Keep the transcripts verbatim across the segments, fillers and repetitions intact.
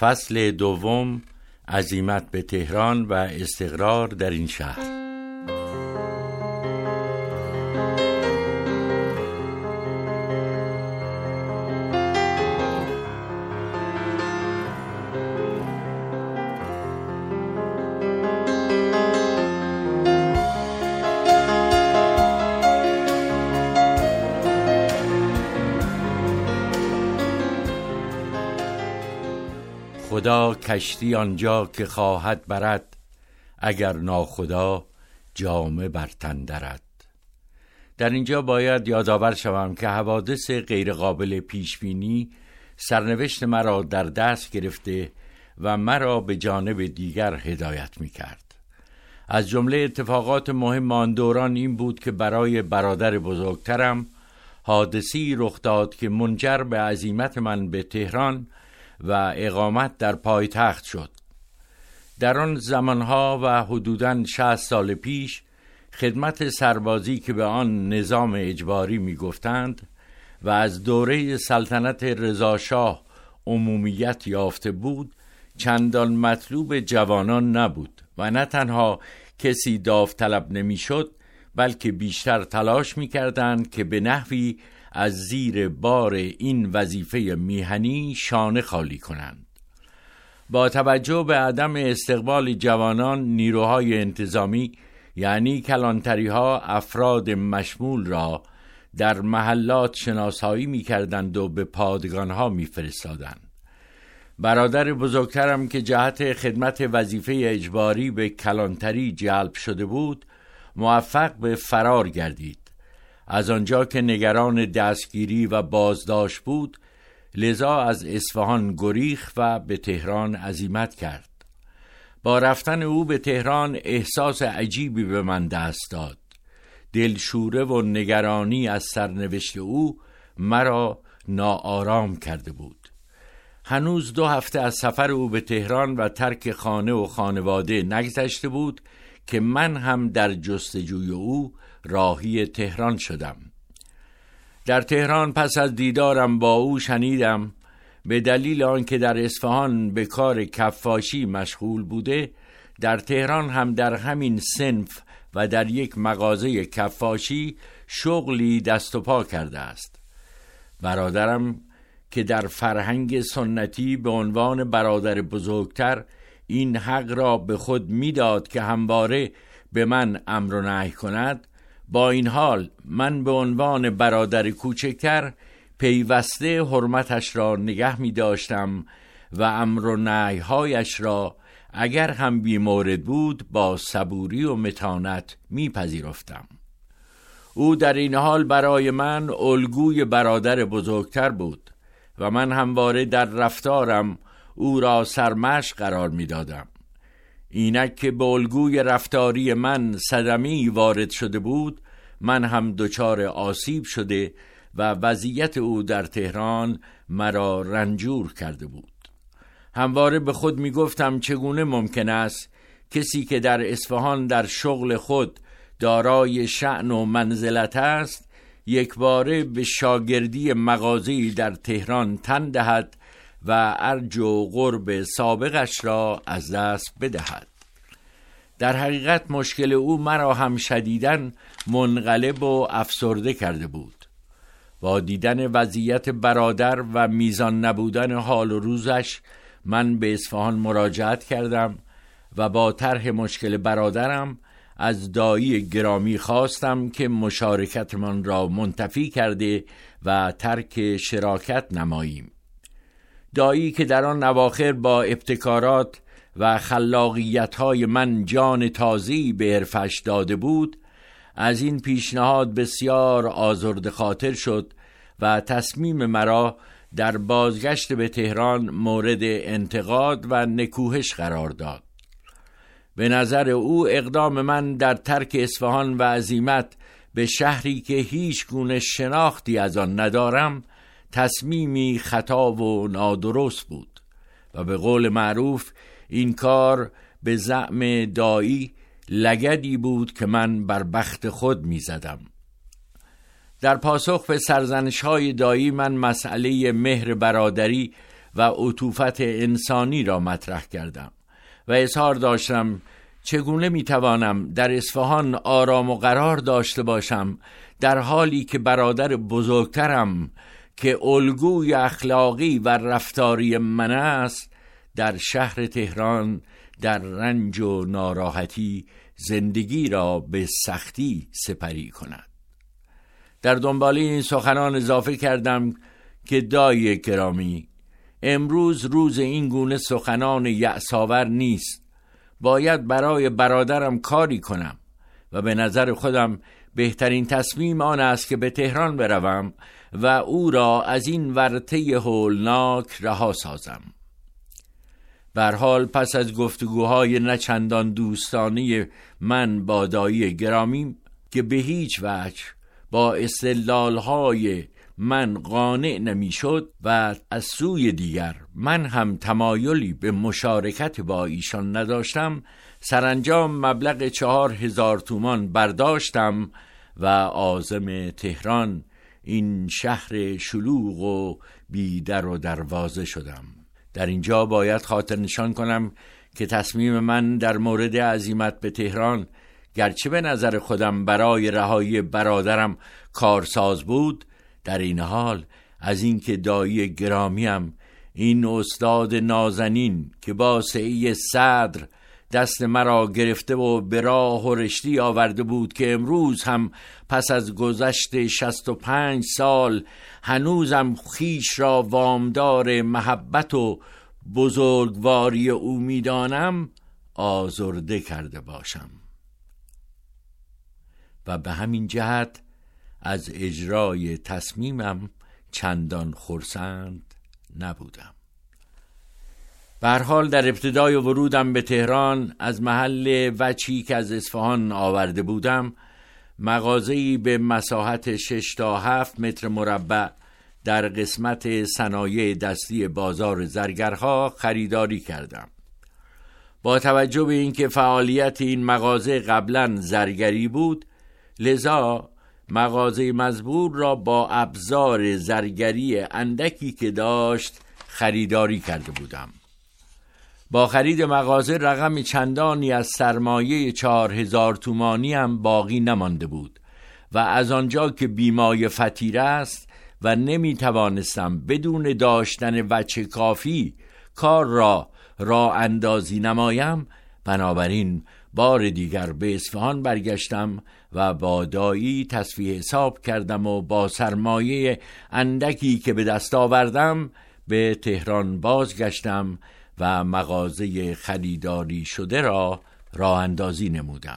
فصل دوم، عزیمت به تهران و استقرار در این شهر. خدا کشتی آنجا که خواهد برد، اگر ناخدا جامه بر تن درد. در اینجا باید یادآور شوم که حوادث غیرقابل پیشبینی سرنوشت مرا در دست گرفته و مرا به جانب دیگر هدایت می کرد. از جمله اتفاقات مهم آن دوران این بود که برای برادر بزرگترم حادثی رخ داد که منجر به عزیمت من به تهران و اقامت در پایتخت شد. در آن زمانها و حدوداً شصت سال پیش خدمت سربازی که به آن نظام اجباری می گفتند و از دوره سلطنت رضا شاه عمومیت یافته بود چندان مطلوب جوانان نبود و نه تنها کسی داوطلب نمی شد بلکه بیشتر تلاش می کردند که به نحوی از زیر بار این وظیفه میهنی شانه خالی کنند. با توجه به عدم استقبال جوانان، نیروهای انتظامی یعنی کلانتری ها افراد مشمول را در محلات شناسایی می کردند و به پادگان ها می فرستادند. برادر بزرگترم که جهت خدمت وظیفه اجباری به کلانتری جلب شده بود موفق به فرار گردید. از آنجا که نگران دستگیری و بازداشت بود لذا از اصفهان گریخت و به تهران عزیمت کرد. با رفتن او به تهران احساس عجیبی به من دست داد. دلشوره و نگرانی از سرنوشت او مرا ناآرام کرده بود. هنوز دو هفته از سفر او به تهران و ترک خانه و خانواده نگذشته بود که من هم در جستجوی او راهی تهران شدم. در تهران پس از دیدارم با او شنیدم به دلیل آنکه در اصفهان به کار کفاشی مشغول بوده، در تهران هم در همین صنف و در یک مغازه کفاشی شغلی دست و پا کرده است. برادرم که در فرهنگ سنتی به عنوان برادر بزرگتر این حق را به خود میداد که همواره به من امر و نهی کند، با این حال من به عنوان برادر کوچکتر پیوسته حرمتش را نگه می داشتم و امر و نهی‌هایش را اگر هم بی مورد بود با صبوری و متانت می پذیرفتم. او در این حال برای من الگوی برادر بزرگتر بود و من همواره در رفتارم او را سرمشق قرار می دادم. اینک که به الگوی رفتاری من صدمه‌ای وارد شده بود، من هم دچار آسیب شده و وضعیت او در تهران مرا رنجور کرده بود. همواره به خود می گفتم چگونه ممکن است کسی که در اصفهان در شغل خود دارای شأن و منزلت است یک باره به شاگردی مغازه‌ای در تهران تن دهد و ارج و قرب سابقش را از دست بدهد. در حقیقت مشکل او مرا هم شدیداً منقلب و افسرده کرده بود. با دیدن وضعیت برادر و میزان نبودن حال و روزش من به اصفهان مراجعت کردم و با طرح مشکل برادرم از دایی گرامی خواستم که مشارکتمان را منتفی کرده و ترک شراکت نماییم. دایی که در آن اواخر با ابتکارات و خلاقیت‌های من جان تازه‌ای به حرفش داده بود، از این پیشنهاد بسیار آزرده خاطر شد و تصمیم مرا در بازگشت به تهران مورد انتقاد و نکوهش قرار داد. به نظر او اقدام من در ترک اصفهان و عزیمت به شهری که هیچ گونه شناختی از آن ندارم تصمیمی خطا و نادرست بود و به قول معروف این کار به زعم دایی لگدی بود که من بر بخت خود می زدم. در پاسخ به سرزنش‌های دایی من مسئله مهر برادری و عطوفت انسانی را مطرح کردم و اظهار داشتم چگونه میتوانم در اصفهان آرام و قرار داشته باشم در حالی که برادر بزرگترم که الگوی اخلاقی و رفتاری من است در شهر تهران در رنج و ناراحتی زندگی را به سختی سپری کند. در دنبال این سخنان اضافه کردم که دایی گرامی، امروز روز این گونه سخنان یأس‌آور نیست. باید برای برادرم کاری کنم و به نظر خودم بهترین تصمیم آن است که به تهران بروم و او را از این ورطه هولناک رها سازم. به هر حال پس از گفتگوهای نچندان دوستانه من با دایی گرامی که به هیچ وجه با استدلالهای من قانع نمیشد و از سوی دیگر من هم تمایلی به مشارکت با ایشان نداشتم، سرانجام مبلغ چهار هزار تومان برداشتم و عازم تهران، این شهر شلوغ و بی در و دروازه شدم. در اینجا باید خاطر نشان کنم که تصمیم من در مورد عزیمت به تهران گرچه به نظر خودم برای رهایی برادرم کارساز بود، در این حال از اینکه دایی گرامیم، این استاد نازنین که با سعی صدر دست مرا گرفته و به راه و رشدی آورده بود که امروز هم پس از گذشت شصت و پنج سال هنوزم خیش را وامدار محبت و بزرگواری او می‌دانم، آزرده کرده باشم و به همین جهت از اجرای تصمیمم چندان خرسند نبودم. به هر حال در ابتدای ورودم به تهران از محل وچی که از اصفهان آورده بودم مغازه‌ای به مساحت شش تا هفت متر مربع در قسمت صنایع دستی بازار زرگرها خریداری کردم. با توجه به اینکه فعالیت این مغازه قبلا زرگری بود، لذا مغازه مزبور را با ابزار زرگری اندکی که داشت خریداری کرده بودم. با خرید مغازه رقم چندانی از سرمایه چهار هزار تومانی هم باقی نمانده بود و از آنجا که بیمای فتیره است و نمی توانستم بدون داشتن وجه کافی کار را راه اندازی نمایم، بنابراین بار دیگر به اصفهان برگشتم و با دایی تصفیه حساب کردم و با سرمایه اندکی که به دست آوردم به تهران بازگشتم و مغازه خریداری شده را راه اندازی نمودم.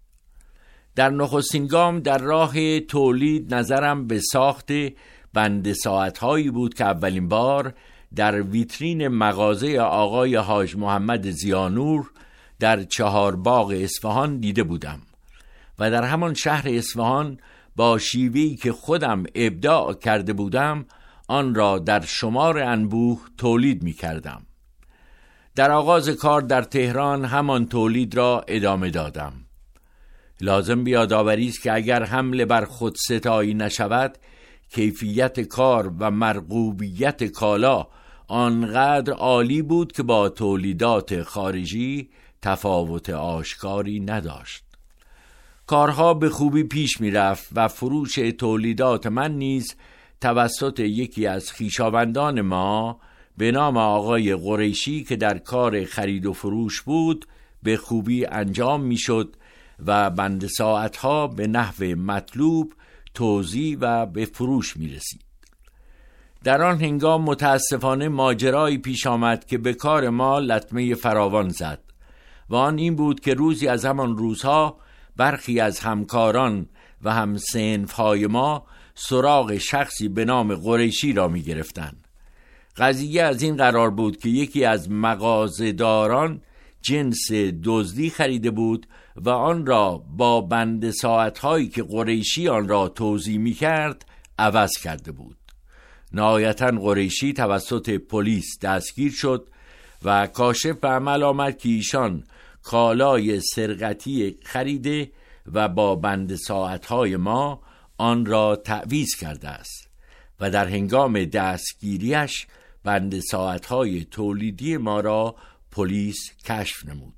در نخستین گام در راه تولید نظرم به ساخت بند ساعت‌هایی بود که اولین بار در ویترین مغازه آقای حاج محمد زیانور در چهارباغ اصفهان دیده بودم و در همان شهر اصفهان با شیوهی که خودم ابداع کرده بودم آن را در شمار انبوه تولید می کردم. در آغاز کار در تهران همان تولید را ادامه دادم. لازم بیادآوری است که اگر حمله بر خود ستایی نشود، کیفیت کار و مرغوبیت کالا آنقدر عالی بود که با تولیدات خارجی تفاوت آشکاری نداشت. کارها به خوبی پیش می رفت و فروش تولیدات من نیز توسط یکی از خویشاوندان ما به نام آقای قریشی که در کار خرید و فروش بود به خوبی انجام می شد و بند ساعتها به نحو مطلوب توزیع و به فروش می رسید. در آن هنگام متاسفانه ماجرایی پیش آمد که به کار ما لطمه فراوان زد و آن این بود که روزی از همان روزها برخی از همکاران و هم صنف‌های ما سراغ شخصی به نام قریشی را می گرفتند. قضیه از این قرار بود که یکی از مغازه‌داران جنس دزدی خریده بود و آن را با بند ساعت‌هایی که قریشی آن را توزیع می‌کرد عوض کرده بود. نهایتاً قریشی توسط پلیس دستگیر شد و کاشف به عمل آمد که ایشان کالای سرقتی خریده و با بند ساعت‌های ما آن را تعویض کرده است و در هنگام دستگیریش بند ساعتهای تولیدی ما را پلیس کشف نمود.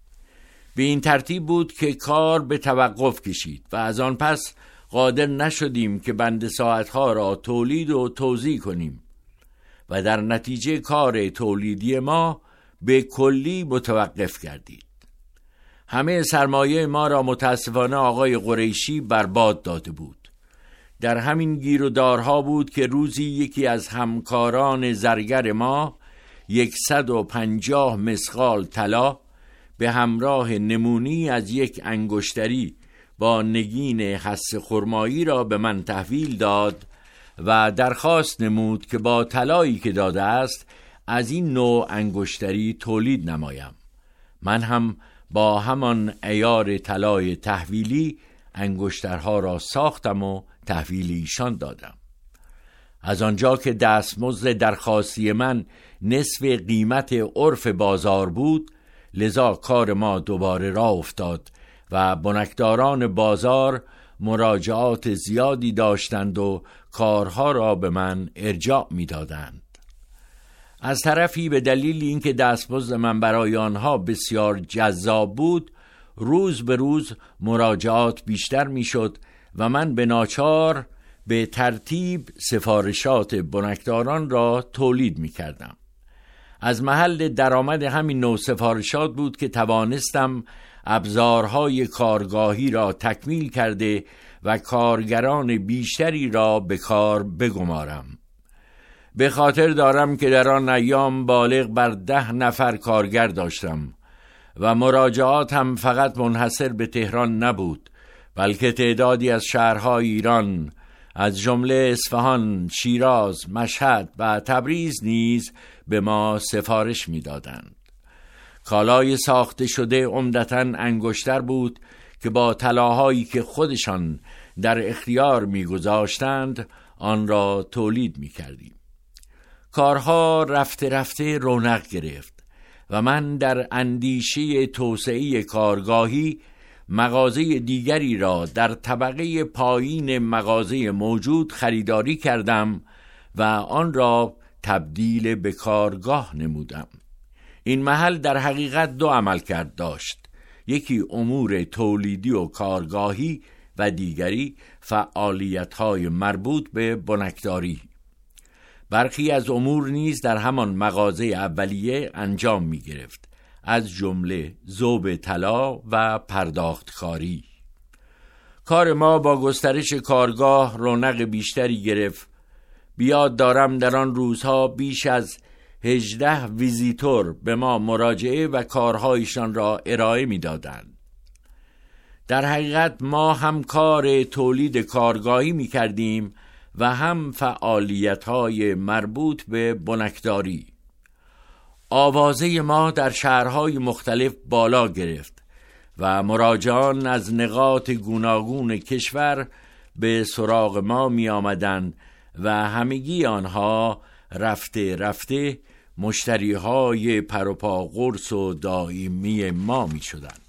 به این ترتیب بود که کار به توقف کشید و از آن پس قادر نشدیم که بند ساعتها را تولید و توزیع کنیم و در نتیجه کار تولیدی ما به کلی متوقف گردید. همه سرمایه ما را متاسفانه آقای قریشی برباد داده بود. در همین گیر و دارها بود که روزی یکی از همکاران زرگر ما یکصد و پنجاه مسقال طلا به همراه نمونی از یک انگشتری با نگین حصه خرمایی را به من تحویل داد و درخواست نمود که با طلایی که داده است از این نوع انگشتری تولید نمایم. من هم با همان عیار طلای تحویلی انگشترها را ساختم و تحویل ایشان دادم. از آنجا که دستمزد درخواستی من نصف قیمت عرف بازار بود، لذا کار ما دوباره راه افتاد و بنکداران بازار مراجعات زیادی داشتند و کارها را به من ارجاع می دادند. از طرفی به دلیل اینکه دستمزد من برای آنها بسیار جذاب بود، روز به روز مراجعات بیشتر می شد و من به ناچار به ترتیب سفارشات بنکداران را تولید می کردم. از محل درآمد همین نوع سفارشات بود که توانستم ابزارهای کارگاهی را تکمیل کرده و کارگران بیشتری را به کار بگمارم. به خاطر دارم که در آن ایام بالغ بر ده نفر کارگر داشتم و مراجعات هم فقط منحصر به تهران نبود، بلکه تعدادی از شهرهای ایران از جمله اصفهان، شیراز، مشهد و تبریز نیز به ما سفارش می‌دادند. کالای ساخته شده عمدتاً انگشتر بود که با طلاهایی که خودشان در اختیار می‌گذاشتند آن را تولید می‌کردیم. کارها رفته رفته رونق گرفت و من در اندیشه توسعه کارگاهی مغازه دیگری را در طبقه پایین مغازه موجود خریداری کردم و آن را تبدیل به کارگاه نمودم. این محل در حقیقت دو عملکرد داشت، یکی امور تولیدی و کارگاهی و دیگری فعالیت‌های مربوط به بنکداری. برخی از امور نیز در همان مغازه اولیه انجام می گرفت، از جمله ذوب طلا و پرداختکاری. کار ما با گسترش کارگاه رونق بیشتری گرفت. بیاد دارم در آن روزها بیش از هجده ویزیتور به ما مراجعه و کارهایشان را ارائه می دادند. در حقیقت ما هم کار تولید کارگاهی می کردیم و هم فعالیت‌های مربوط به بنکداری. آوازه ما در شهرهای مختلف بالا گرفت و مراجعان از نقاط گوناگون کشور به سراغ ما می آمدند و همگی آنها رفته رفته مشتریهای پروپا قرص و دائمی ما می شدند.